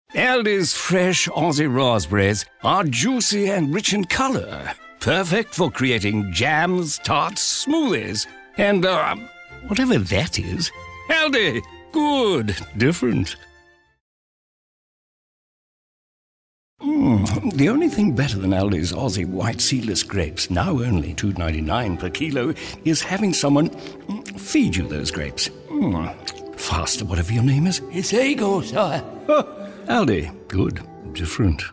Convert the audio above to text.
Aldi's fresh Aussie raspberries are juicy and rich in colour. Perfect for creating jams, tarts, smoothies, and, whatever that is. Aldi! Good. Different. The only thing better than Aldi's Aussie white seedless grapes, now only $2.99 per kilo, is having someone feed you those grapes. Faster, whatever your name is. It's Eagle, sire. Aldi. Good. Different.